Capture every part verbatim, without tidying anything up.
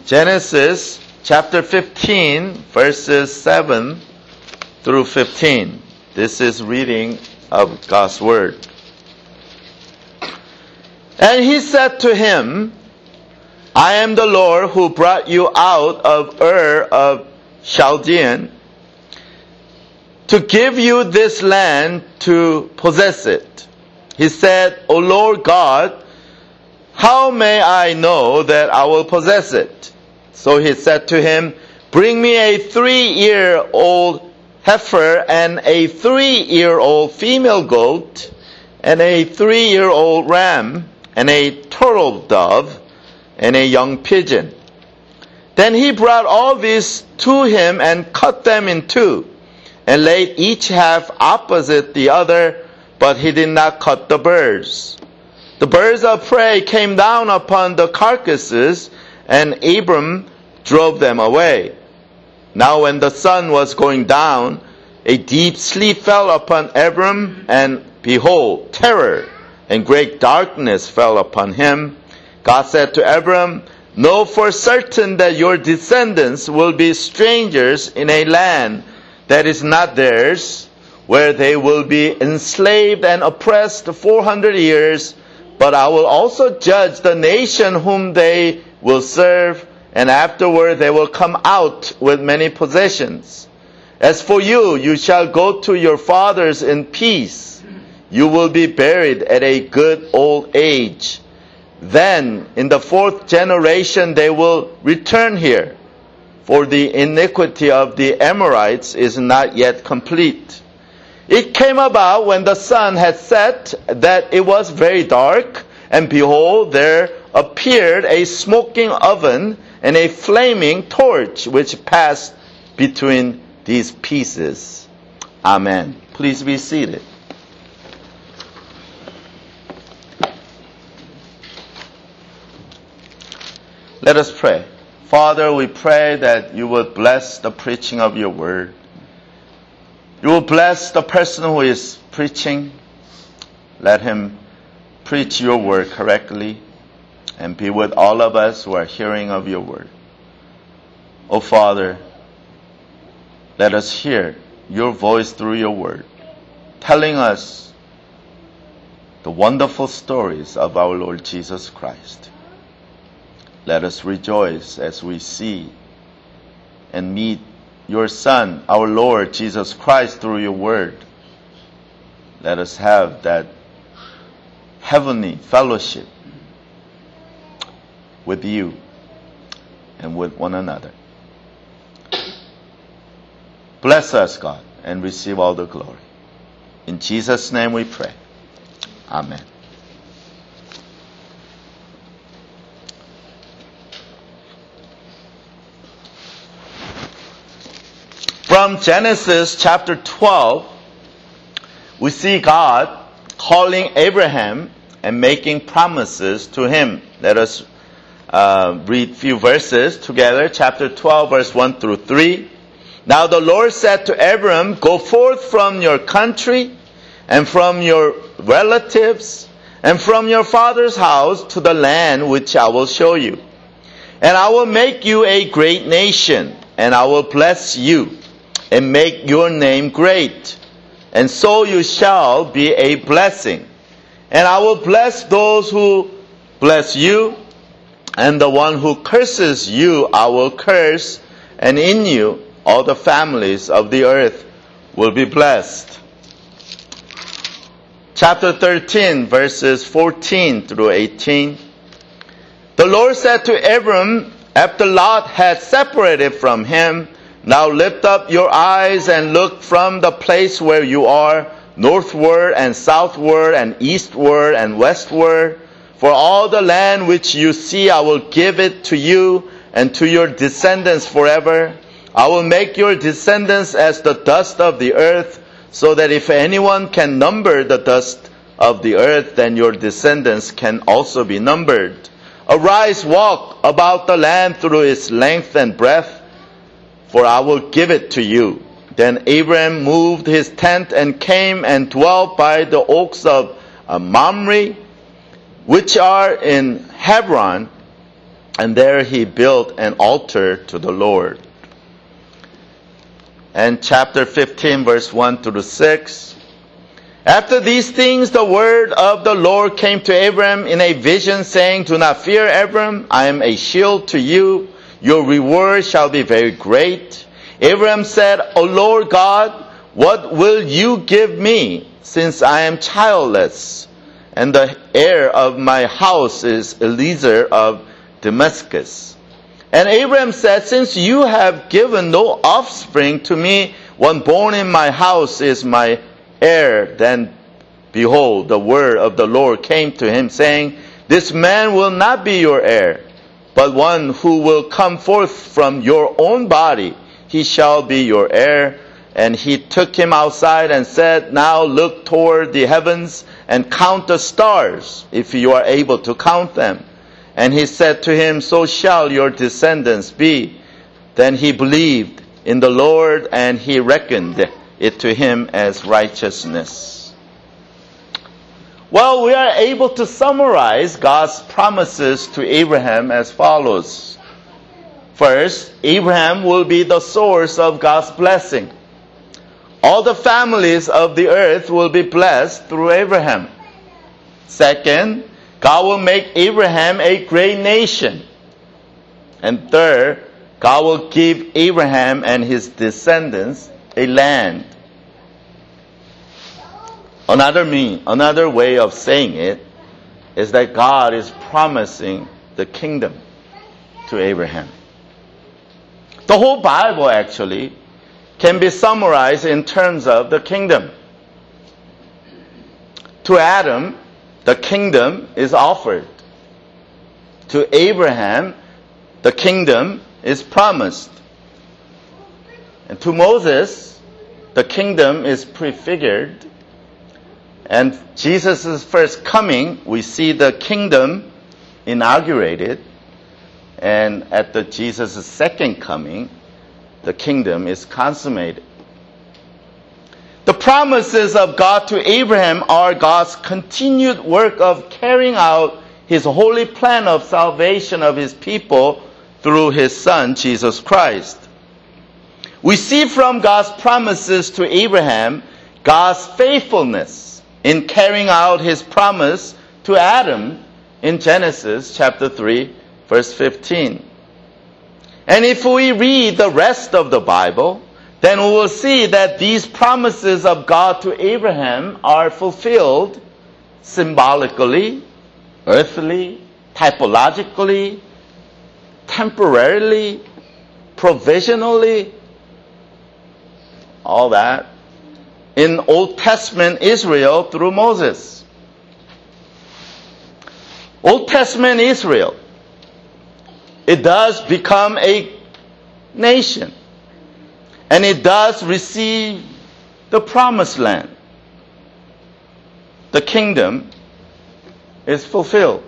Genesis chapter fifteen, verses seven through fifteen. This is reading of God's Word. And he said to him, I am the Lord who brought you out of Ur of Chaldean to give you this land to possess it. He said, O Lord God, how may I know that I will possess it? So he said to him, bring me a three-year-old heifer and a three-year-old female goat and a three-year-old ram and a turtle dove and a young pigeon. Then he brought all these to him and cut them in two and laid each half opposite the other, but he did not cut the birds. The birds of prey came down upon the carcasses, and Abram drove them away. Now when the sun was going down, a deep sleep fell upon Abram, and behold, terror and great darkness fell upon him. God said to Abram, know for certain that your descendants will be strangers in a land that is not theirs, where they will be enslaved and oppressed four hundred years. But I will also judge the nation whom they will serve, and afterward they will come out with many possessions. As for you, you shall go to your fathers in peace. You will be buried at a good old age. Then, in the fourth generation, they will return here, for the iniquity of the Amorites is not yet complete. It came about when the sun had set that it was very dark, and behold, there appeared a smoking oven and a flaming torch which passed between these pieces. Amen. Please be seated. Let us pray. Father, we pray that you will bless the preaching of your word. You will bless the person who is preaching. Let him preach your word correctly and be with all of us who are hearing of your word. Oh Father, let us hear your voice through your word, telling us the wonderful stories of our Lord Jesus Christ. Let us rejoice as we see and meet your Son, our Lord Jesus Christ, through your word. Let us have that heavenly fellowship with you and with one another. Bless us, God, and receive all the glory. In Jesus' name we pray. Amen. From Genesis chapter twelve, we see God calling Abraham and making promises to him. Let us uh, read a few verses together. Chapter twelve, verse one through three. Now the Lord said to Abram, go forth from your country and from your relatives and from your father's house to the land which I will show you. And I will make you a great nation, and I will bless you and make your name great, and so you shall be a blessing. And I will bless those who bless you, and the one who curses you I will curse, and in you all the families of the earth will be blessed. Chapter thirteen, verses fourteen through eighteen. The Lord said to Abram, after Lot had separated from him, now lift up your eyes and look from the place where you are, northward and southward and eastward and westward. For all the land which you see, I will give it to you and to your descendants forever. I will make your descendants as the dust of the earth, so that if anyone can number the dust of the earth, then your descendants can also be numbered. Arise, walk about the land through its length and breadth, for I will give it to you. Then Abraham moved his tent and came and dwelt by the oaks of Mamre, which are in Hebron, And there he built an altar to the Lord. And chapter fifteen, verse one through six. After these things, the word of the Lord came to Abram in a vision, saying, Do not fear, Abram. I am a shield to you. Your reward shall be very great. Abram said, O Lord God, what will you give me, since I am childless? And the heir of my house is Eliezer of Damascus. And Abram said, Since you have given no offspring to me, one born in my house is my heir. Then behold, the word of the Lord came to him, saying, This man will not be your heir, but one who will come forth from your own body, he shall be your heir. And he took him outside and said, Now look toward the heavens and count the stars, if you are able to count them. And he said to him, So shall your descendants be. Then he believed in the Lord, and he reckoned it to him as righteousness. Well, we are able to summarize God's promises to Abraham as follows. First, Abraham will be the source of God's blessing. All the families of the earth will be blessed through Abraham. Second, God will make Abraham a great nation. And third, God will give Abraham and his descendants a land. Another mean, another way of saying it is that God is promising the kingdom to Abraham. The whole Bible actually can be summarized in terms of the kingdom. To Adam, the kingdom is offered. To Abraham, the kingdom is promised. And to Moses, the kingdom is prefigured. And Jesus' first coming, we see the kingdom inaugurated. And at the Jesus' second coming, the kingdom is consummated. The promises of God to Abraham are God's continued work of carrying out His holy plan of salvation of His people through His Son, Jesus Christ. We see from God's promises to Abraham God's faithfulness in carrying out His promise to Adam in Genesis chapter three, verse fifteen. And if we read the rest of the Bible, then we will see that these promises of God to Abraham are fulfilled symbolically, earthly, typologically, temporarily, provisionally, all that, in Old Testament Israel through Moses. Old Testament Israel, it does become a nation. And it does receive the promised land. The kingdom is fulfilled.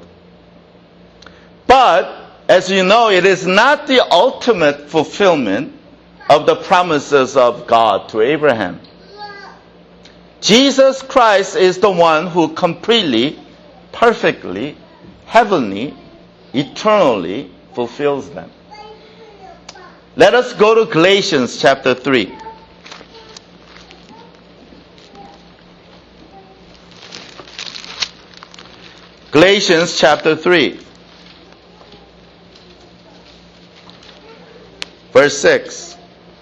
But, as you know, it is not the ultimate fulfillment of the promises of God to Abraham. Jesus Christ is the one who completely, perfectly, heavenly, eternally fulfills them. Let us go to Galatians chapter three. Galatians chapter three. Verse six.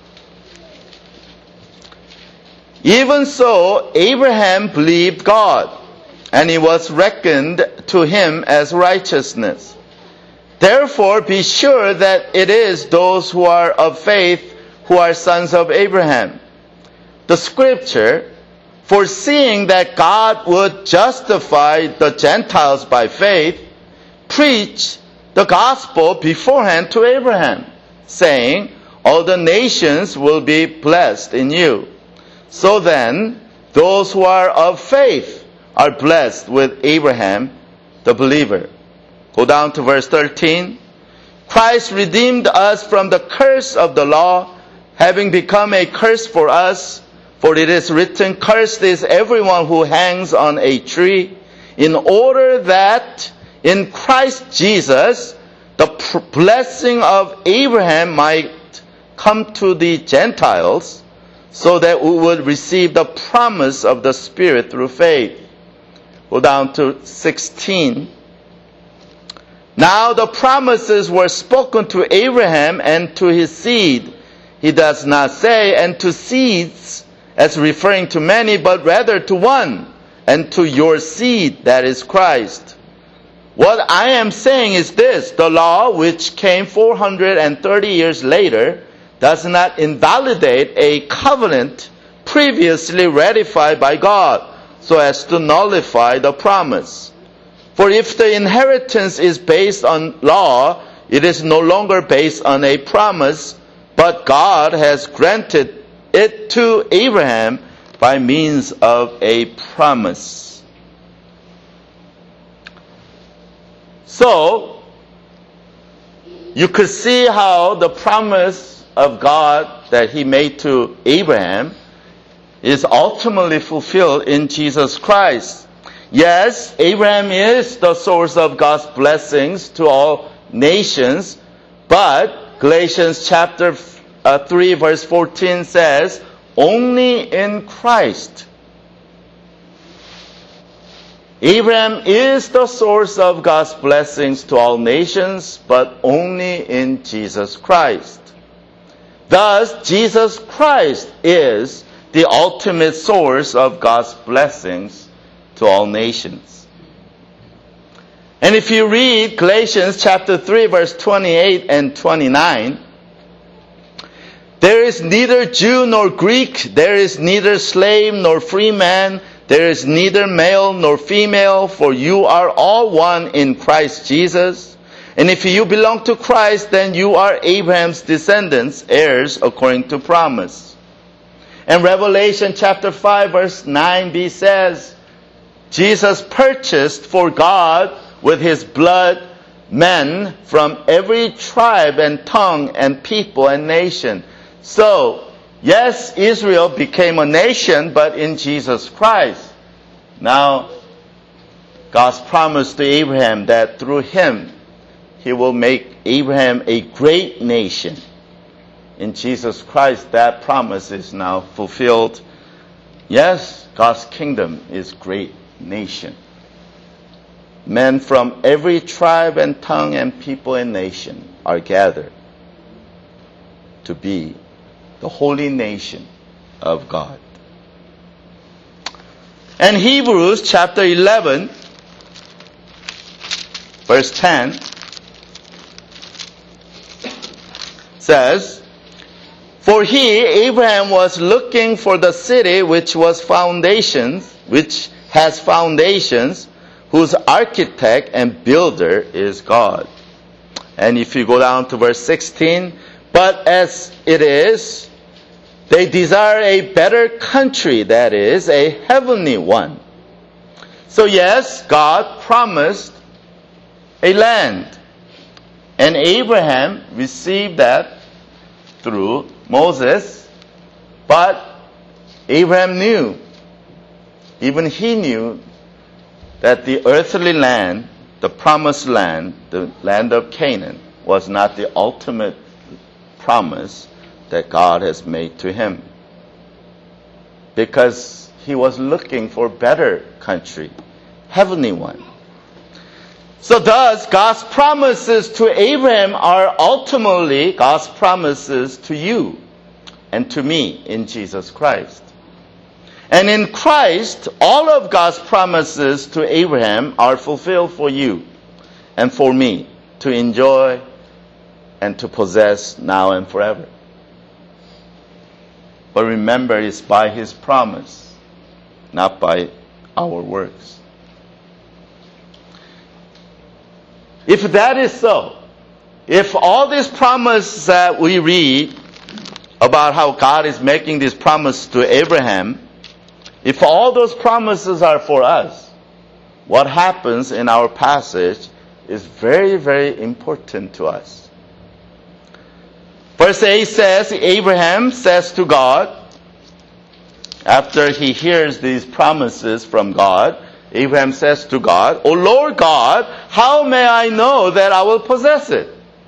Even so, Abraham believed God, and it was reckoned to him as righteousness. Therefore, be sure that it is those who are of faith who are sons of Abraham. The scripture, foreseeing that God would justify the Gentiles by faith, preached the gospel beforehand to Abraham, saying, all the nations will be blessed in you. So then, those who are of faith are blessed with Abraham, the believer. Go down to verse thirteen. Christ redeemed us from the curse of the law, having become a curse for us. For it is written, Cursed is everyone who hangs on a tree, in order that in Christ Jesus the pr- blessing of Abraham might come to the Gentiles, so that we would receive the promise of the Spirit through faith. Go down to sixteen. Now the promises were spoken to Abraham and to his seed. He does not say, and to seeds, as referring to many, but rather to one, and to your seed, that is Christ. What I am saying is this: the law, which came four hundred thirty years later, does not invalidate a covenant previously ratified by God, so as to nullify the promise. For if the inheritance is based on law, it is no longer based on a promise, but God has granted it to Abraham by means of a promise. So, you could see how the promise of God that He made to Abraham is ultimately fulfilled in Jesus Christ. Yes, Abraham is the source of God's blessings to all nations, but Galatians chapter three verse fourteen says, only in Christ. Abraham is the source of God's blessings to all nations, but only in Jesus Christ. Thus, Jesus Christ is the ultimate source of God's blessings to all nations. And if you read Galatians chapter three verse twenty-eight and twenty-nine, there is neither Jew nor Greek, there is neither slave nor free man, there is neither male nor female, for you are all one in Christ Jesus. And if you belong to Christ, then you are Abraham's descendants, heirs according to promise. And Revelation chapter five verse nine b says, Jesus purchased for God with His blood men from every tribe and tongue and people and nation. So, yes, Israel became a nation, but in Jesus Christ. Now, God's promise to Abraham that through him, He will make Abraham a great nation. In Jesus Christ, that promise is now fulfilled. Yes, God's kingdom is great nation. Men from every tribe and tongue and people and nation are gathered to be the holy nation of God. And Hebrews chapter eleven, verse ten says, for he, Abraham, was looking for the city which was foundations, which has foundations, whose architect and builder is God. And if you go down to verse sixteen, but as it is, they desire a better country, that is, a heavenly one. So yes, God promised a land. And Abraham received that through Moses. But Abraham knew, even he knew, that the earthly land, the promised land, the land of Canaan, was not the ultimate promise that God has made to him. Because he was looking for a better country, heavenly one. So thus, God's promises to Abraham are ultimately God's promises to you and to me in Jesus Christ. And in Christ, all of God's promises to Abraham are fulfilled for you and for me to enjoy and to possess now and forever. But remember, it's by His promise, not by our works. If that is so, if all these promises that we read about how God is making this promise to Abraham, if all those promises are for us, what happens in our passage is very, very important to us. Verse eight says, Abraham says to God, after he hears these promises from God, Abraham says to God, O Lord God, how may I know that I will possess it?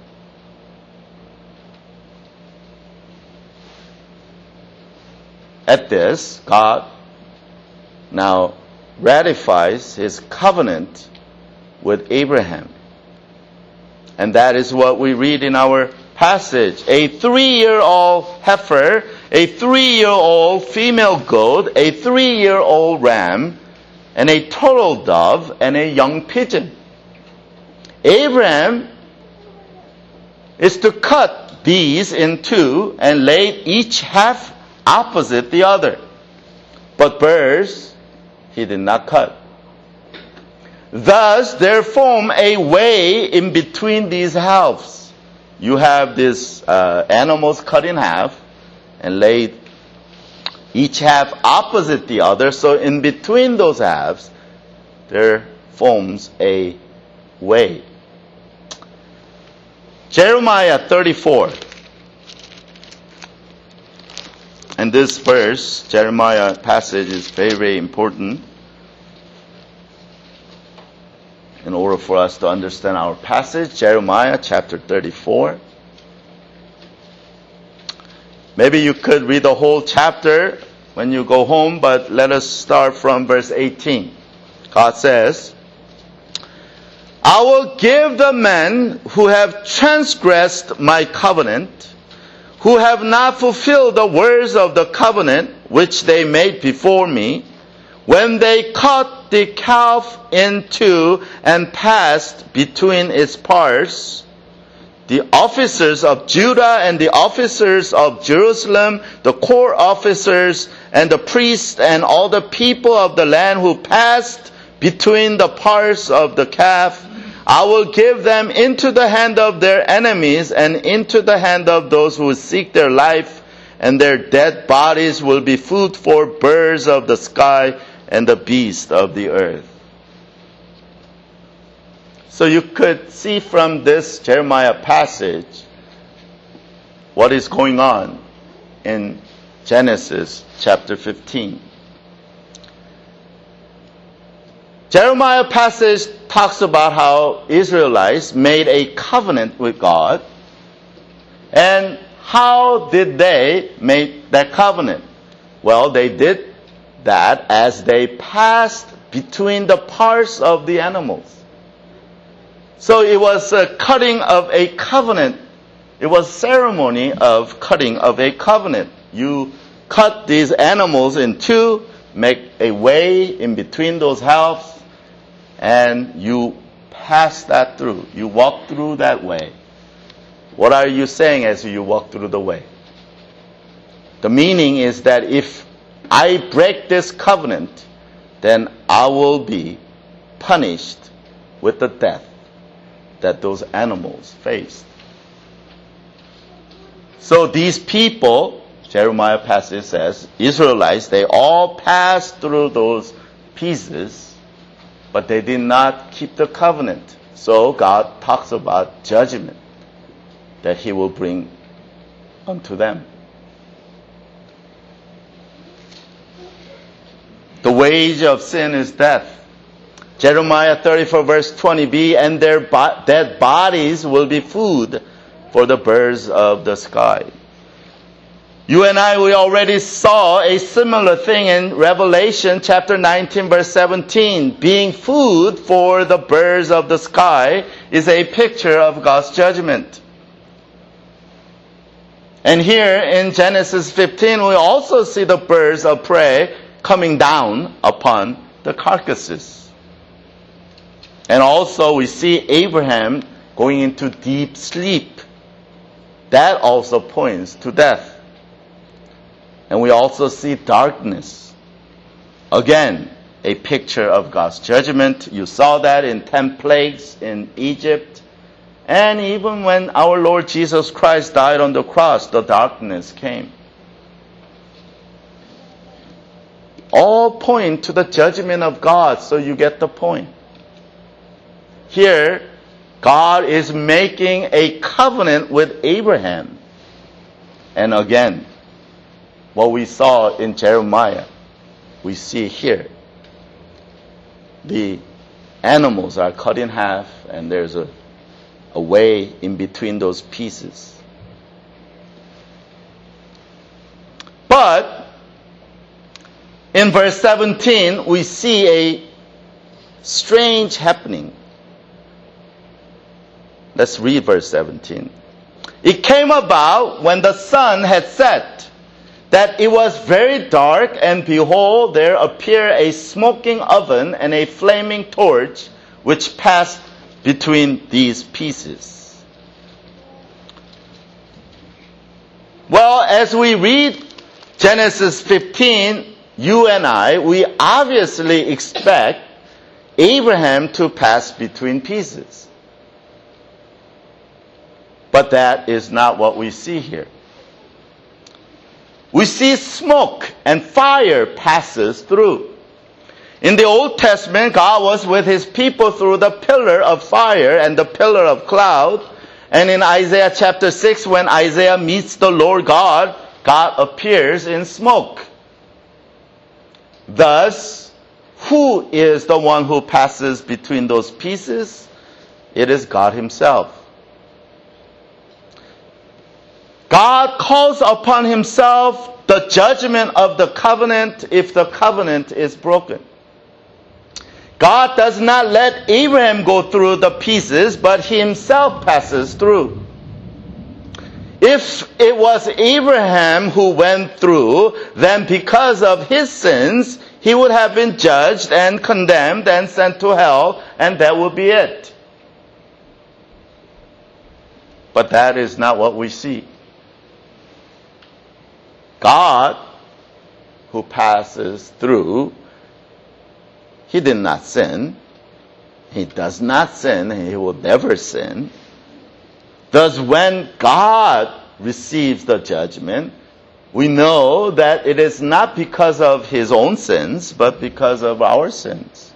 At this, God now ratifies his covenant with Abraham. And that is what we read in our passage. A three-year-old heifer, a three-year-old female goat, a three-year-old ram, and a turtle dove, and a young pigeon. Abraham is to cut these in two and lay each half opposite the other. But birds he did not cut. Thus there form a way in between these halves. You have these uh, animals cut in half and laid each half opposite the other. So in between those halves, there forms a way. Jeremiah thirty-four. And this verse, Jeremiah passage, is very, very important in order for us to understand our passage. Jeremiah chapter thirty-four. Maybe you could read the whole chapter when you go home, but let us start from verse eighteen. God says, I will give the men who have transgressed my covenant, who have not fulfilled the words of the covenant which they made before me, when they cut the calf in two and passed between its parts, the officers of Judah and the officers of Jerusalem, the court officers and the priests and all the people of the land who passed between the parts of the calf, I will give them into the hand of their enemies and into the hand of those who seek their life, and their dead bodies will be food for birds of the sky and the beasts of the earth. So you could see from this Jeremiah passage what is going on in Genesis chapter fifteen. Jeremiah passage talks about how Israelites made a covenant with God. And how did they make that covenant? Well, they did that as they passed between the parts of the animals. So it was a cutting of a covenant. It was ceremony of cutting of a covenant. You cut these animals in two, make a way in between those halves, and you pass that through. You walk through that way. What are you saying as you walk through the way? The meaning is that if I break this covenant, then I will be punished with the death that those animals faced. So these people, Jeremiah passage says, Israelites, they all passed through those pieces, but they did not keep the covenant. So God talks about judgment that he will bring unto them. The wage of sin is death. Jeremiah thirty-four verse twenty b, and their bo- dead bodies will be food for the birds of the sky. You and I, we already saw a similar thing in Revelation chapter nineteen verse seventeen. Being food for the birds of the sky is a picture of God's judgment. And here in Genesis fifteen, we also see the birds of prey coming down upon the carcasses. And also we see Abraham going into deep sleep. That also points to death. And we also see darkness. Again, a picture of God's judgment. You saw that in ten plagues in Egypt. And even when our Lord Jesus Christ died on the cross, the darkness came. All point to the judgment of God, so you get the point. Here, God is making a covenant with Abraham. And again, what we saw in Jeremiah, we see here. the animals are cut in half, and there's a, a way in between those pieces. But in verse seventeen, we see a strange happening. Let's read verse seventeen. It came about when the sun had set, that it was very dark, and behold, there appeared a smoking oven and a flaming torch, which passed between these pieces. Well, as we read Genesis fifteen, you and I, we obviously expect Abraham to pass between pieces. But that is not what we see here. We see smoke and fire passes through. In the Old Testament, God was with his people through the pillar of fire and the pillar of cloud. And in Isaiah chapter six, when Isaiah meets the Lord God, God appears in smoke. Thus, who is the one who passes between those pieces? It is God himself. God calls upon himself the judgment of the covenant if the covenant is broken. God does not let Abraham go through the pieces, but he himself passes through. If it was Abraham who went through, then because of his sins, he would have been judged and condemned and sent to hell, and that would be it. But that is not what we see. God, who passes through, he did not sin. He does not sin, and he will never sin. Thus, when God receives the judgment, we know that it is not because of his own sins, but because of our sins.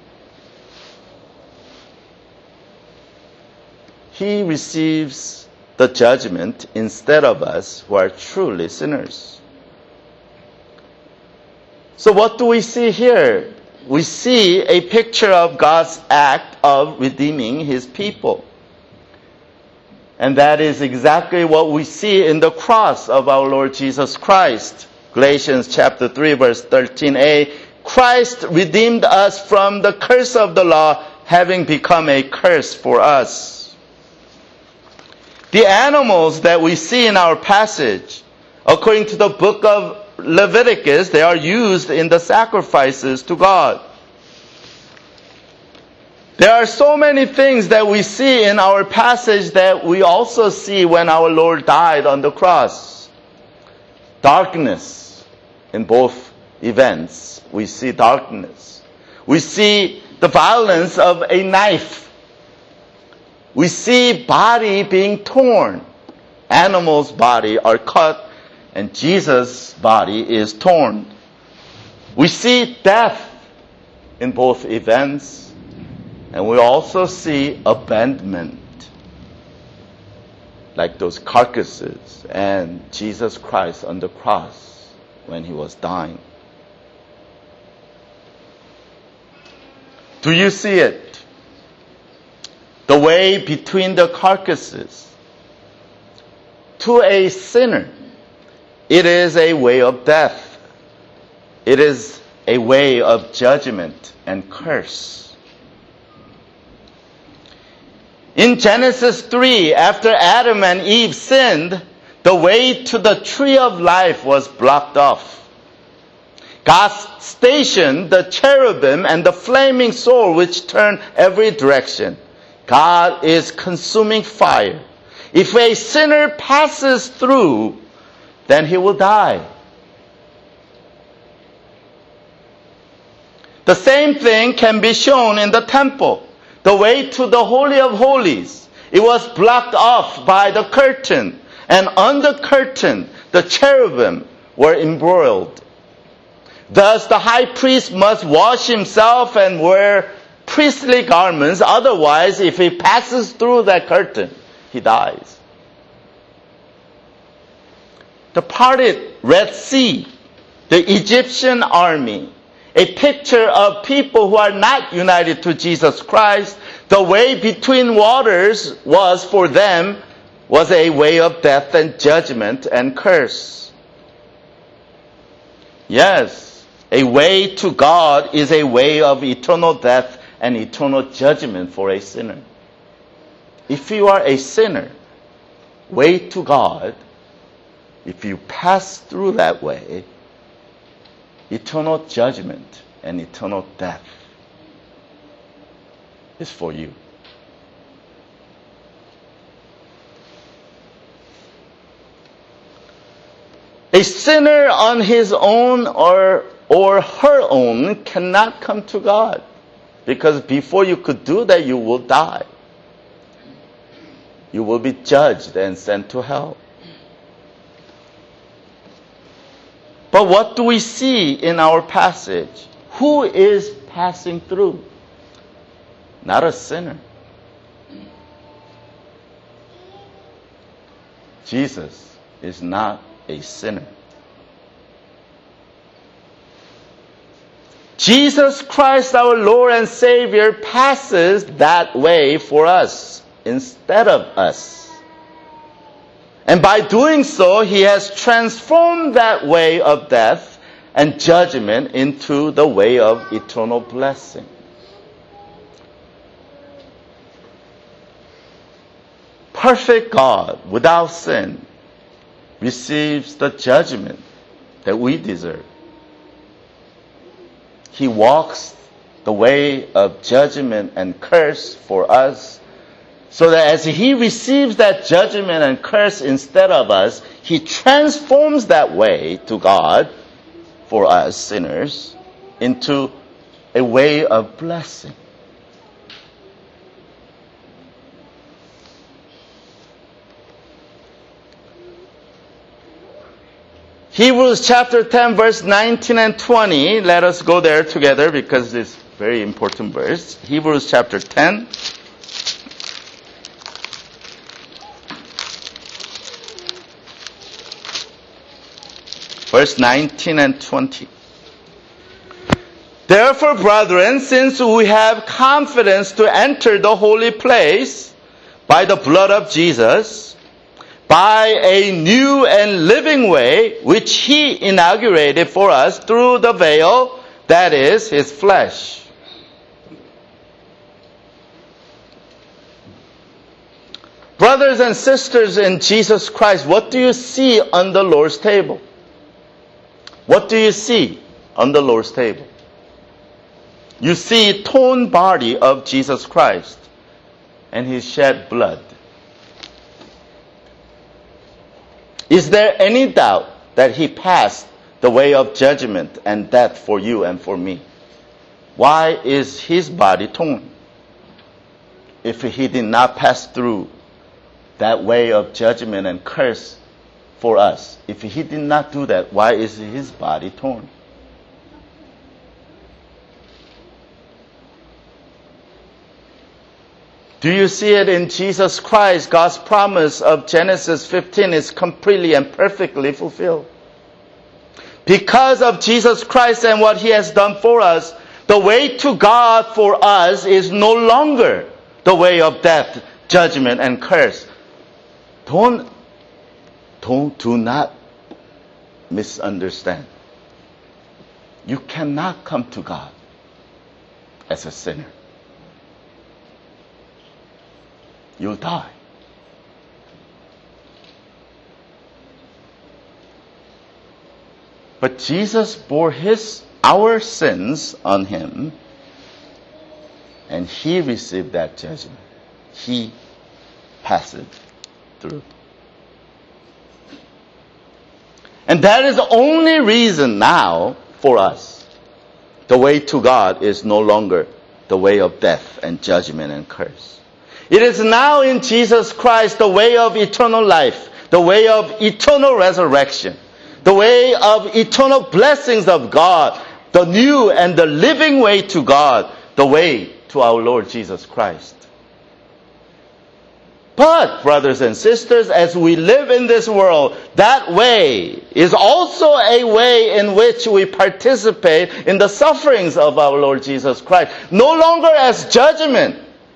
He receives the judgment instead of us who are truly sinners. So what do we see here? We see a picture of God's act of redeeming his people. And that is exactly what we see in the cross of our Lord Jesus Christ. Galatians chapter three, verse thirteen a. Christ redeemed us from the curse of the law, having become a curse for us. The animals that we see in our passage, according to the book of Leviticus, they are used in the sacrifices to God. There are so many things that we see in our passage that we also see when our Lord died on the cross. Darkness in both events. We see darkness. We see the violence of a knife. We see body being torn. Animals' body are cut, and Jesus' body is torn. We see death in both events. And we also see abandonment, like those carcasses and Jesus Christ on the cross when he was dying. Do you see it? The way between the carcasses. To a sinner, it is a way of death. It is a way of judgment and curse. In Genesis three, after Adam and Eve sinned, the way to the tree of life was blocked off. God stationed the cherubim and the flaming sword which turned every direction. God is consuming fire. If a sinner passes through, then he will die. The same thing can be shown in the temple. The way to the Holy of Holies, it was blocked off by the curtain. And on the curtain, the cherubim were embroiled. Thus, the high priest must wash himself and wear priestly garments. Otherwise, if he passes through that curtain, he dies. The parted Red Sea, the Egyptian army, a picture of people who are not united to Jesus Christ. The way between waters was for them was a way of death and judgment and curse. Yes, a way to God is a way of eternal death and eternal judgment for a sinner. If you are a sinner, way to God, if you pass through that way, eternal judgment and eternal death is for you. A sinner on his own or, or her own cannot come to God, because before you could do that, you will die. You will be judged and sent to hell. But what do we see in our passage? Who is passing through? Not a sinner. Jesus is not a sinner. Jesus Christ, our Lord and Savior, passes that way for us instead of us. And by doing so, He has transformed that way of death and judgment into the way of eternal blessing. Perfect God, without sin, receives the judgment that we deserve. He walks the way of judgment and curse for us, so that as He receives that judgment and curse instead of us, He transforms that way to God for us sinners into a way of blessing. Hebrews chapter ten, verse nineteen and twenty. Let us go there together because it's a very important verse. Hebrews chapter ten. Verse nineteen and twenty. Therefore, brethren, since we have confidence to enter the holy place by the blood of Jesus, by a new and living way which He inaugurated for us through the veil, that is, His flesh. Brothers and sisters in Jesus Christ, what do you see on the Lord's table? What do you see on the Lord's table? You see torn body of Jesus Christ and His shed blood. Is there any doubt that He passed the way of judgment and death for you and for me? Why is His body torn? If He did not pass through that way of judgment and curse for us, if He did not do that, why is His body torn? Do you see it in Jesus Christ? God's promise of Genesis fifteen is completely and perfectly fulfilled. Because of Jesus Christ and what He has done for us, the way to God for us is no longer the way of death, judgment, and curse. Don't, don't, do not misunderstand. You cannot come to God as a sinner. You'll die. But Jesus bore his, our sins on Him, and He received that judgment. He passed it through. And that is the only reason now for us. The way to God is no longer the way of death and judgment and curse. It is now in Jesus Christ the way of eternal life, the way of eternal resurrection, the way of eternal blessings of God, the new and the living way to God, the way to our Lord Jesus Christ. But, brothers and sisters, as we live in this world, that way is also a way in which we participate in the sufferings of our Lord Jesus Christ. No longer as judgment.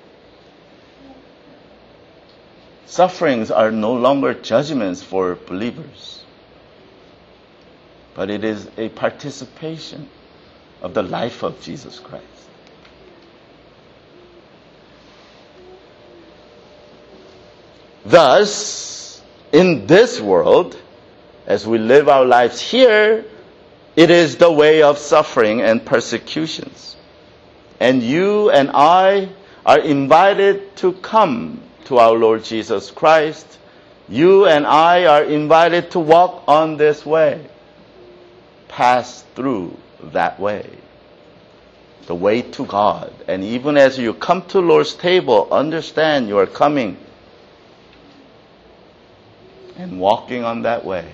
Sufferings are no longer judgments for believers, but it is a participation of the life of Jesus Christ. Thus, in this world, as we live our lives here, it is the way of suffering and persecutions. And you and I are invited to come to our Lord Jesus Christ. You and I are invited to walk on this way, pass through that way, the way to God. And even as you come to Lord's table, understand you are coming and walking on that way.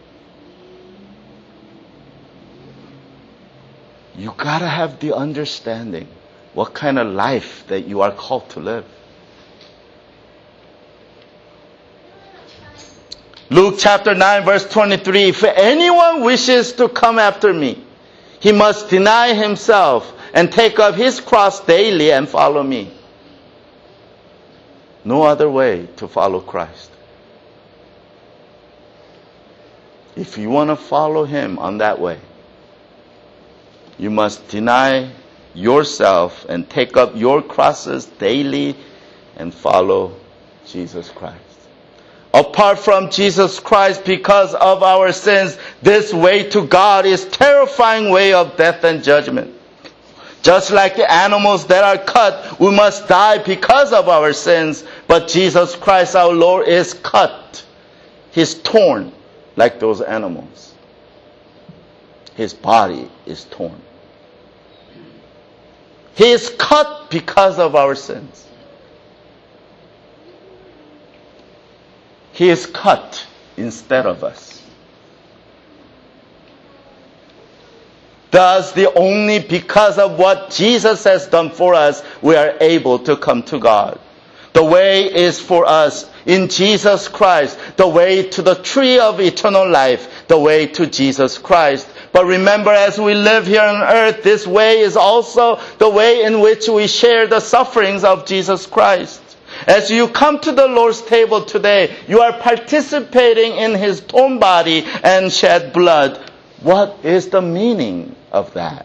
You gotta have the understanding what kind of life that you are called to live. Luke chapter nine verse twenty-three, if anyone wishes to come after me, he must deny himself and take up his cross daily and follow me. No other way to follow Christ. If you want to follow Him on that way, you must deny yourself and take up your crosses daily and follow Jesus Christ. Apart from Jesus Christ, because of our sins, this way to God is a terrifying way of death and judgment. Just like the animals that are cut, we must die because of our sins. But Jesus Christ our Lord is cut. He's torn like those animals. His body is torn. He is cut because of our sins. He is cut instead of us. Thus, the only because of what Jesus has done for us, we are able to come to God. The way is for us in Jesus Christ, the way to the tree of eternal life, the way to Jesus Christ. But remember, as we live here on earth, this way is also the way in which we share the sufferings of Jesus Christ. As you come to the Lord's table today, you are participating in His torn body and shed blood. What is the meaning of that?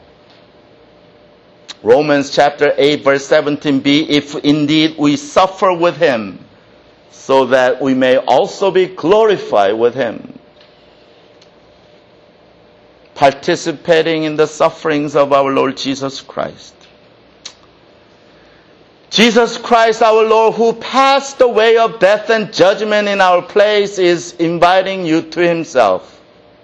Romans chapter eight verse seventeen b, if indeed we suffer with Him, so that we may also be glorified with Him. Participating in the sufferings of our Lord Jesus Christ. Jesus Christ our Lord, who passed the way of death and judgment in our place, is inviting you to Himself.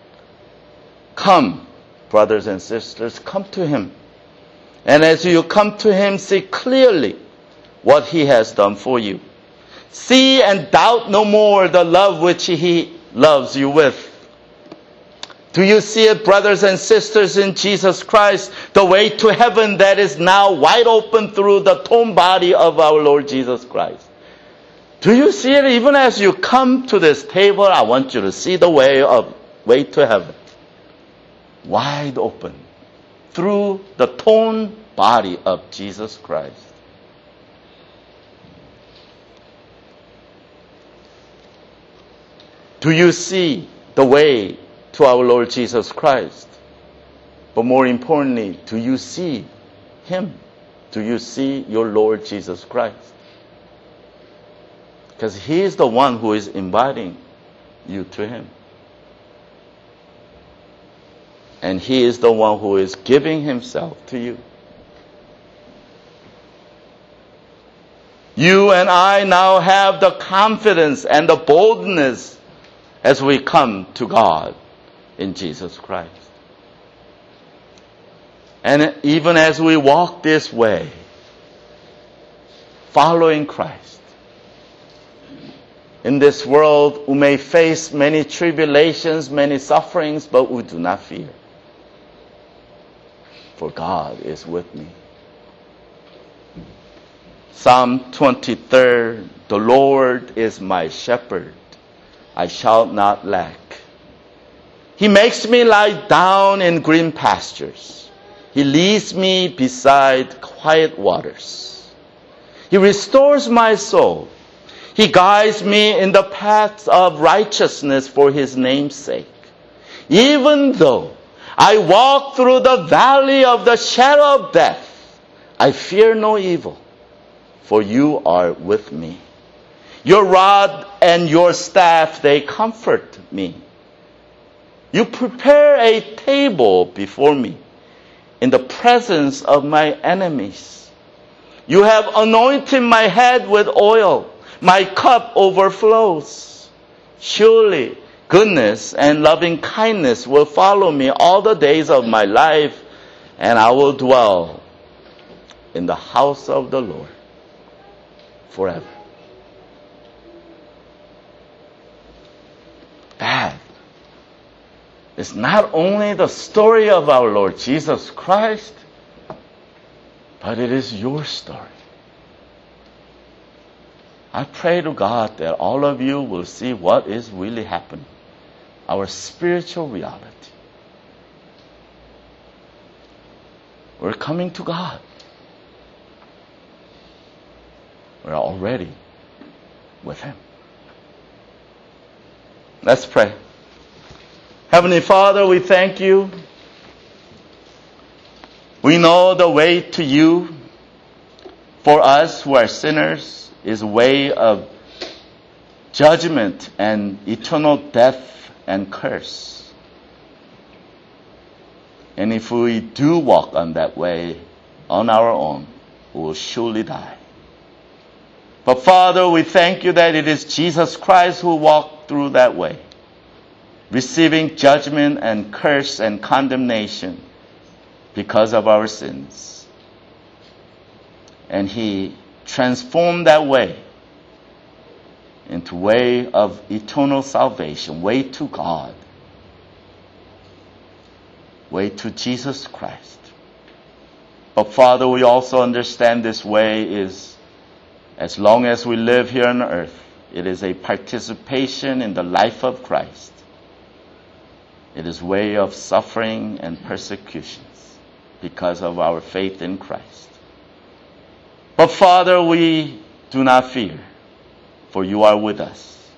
Come, brothers and sisters, come to Him. And as you come to Him, see clearly what He has done for you. See and doubt no more the love which He loves you with. Do you see it, brothers and sisters, in Jesus Christ, the way to heaven that is now wide open through the torn body of our Lord Jesus Christ? Do you see it even as you come to this table? I want you to see the way of way to heaven. Wide open through the torn body of Jesus Christ. Do you see the way to our Lord Jesus Christ? But more importantly, do you see Him? Do you see your Lord Jesus Christ? Because He is the one who is inviting you to Him. And He is the one who is giving Himself to you. You and I now have the confidence and the boldness as we come to God in Jesus Christ. And even as we walk this way, following Christ, in this world we may face many tribulations, many sufferings, but we do not fear. For God is with me. Psalm twenty-three, the Lord is my shepherd, I shall not lack. He makes me lie down in green pastures. He leads me beside quiet waters. He restores my soul. He guides me in the paths of righteousness for His name's sake. Even though I walk through the valley of the shadow of death, I fear no evil, for You are with me. Your rod and Your staff, they comfort me. You prepare a table before me in the presence of my enemies. You have anointed my head with oil. My cup overflows. Surely goodness and loving kindness will follow me all the days of my life, and I will dwell in the house of the Lord forever. That is not only the story of our Lord Jesus Christ, but it is your story. I pray to God that all of you will see what is really happening, our spiritual reality. We're coming to God. We're already with Him. Let's pray. Heavenly Father, we thank You. We know the way to You for us who are sinners is a way of judgment and eternal death and curse. And if we do walk on that way on our own, we will surely die. But Father, we thank You that it is Jesus Christ who walked through that way, receiving judgment and curse and condemnation because of our sins. And He transformed that way into way of eternal salvation, way to God, way to Jesus Christ. But Father, we also understand this way is, as long as we live here on earth, it is a participation in the life of Christ. It is a way of suffering and persecutions because of our faith in Christ. But Father, we do not fear, for You are with us.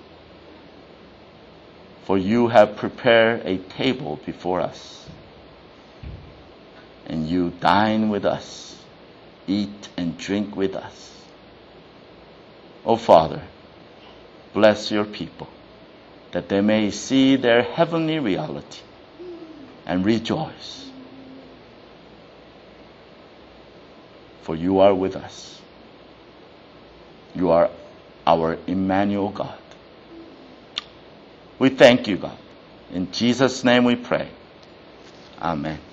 For You have prepared a table before us, and You dine with us, eat and drink with us. Oh Father, bless Your people, that they may see their heavenly reality and rejoice. For You are with us. You are our Emmanuel God. We thank You, God. In Jesus' name we pray. Amen.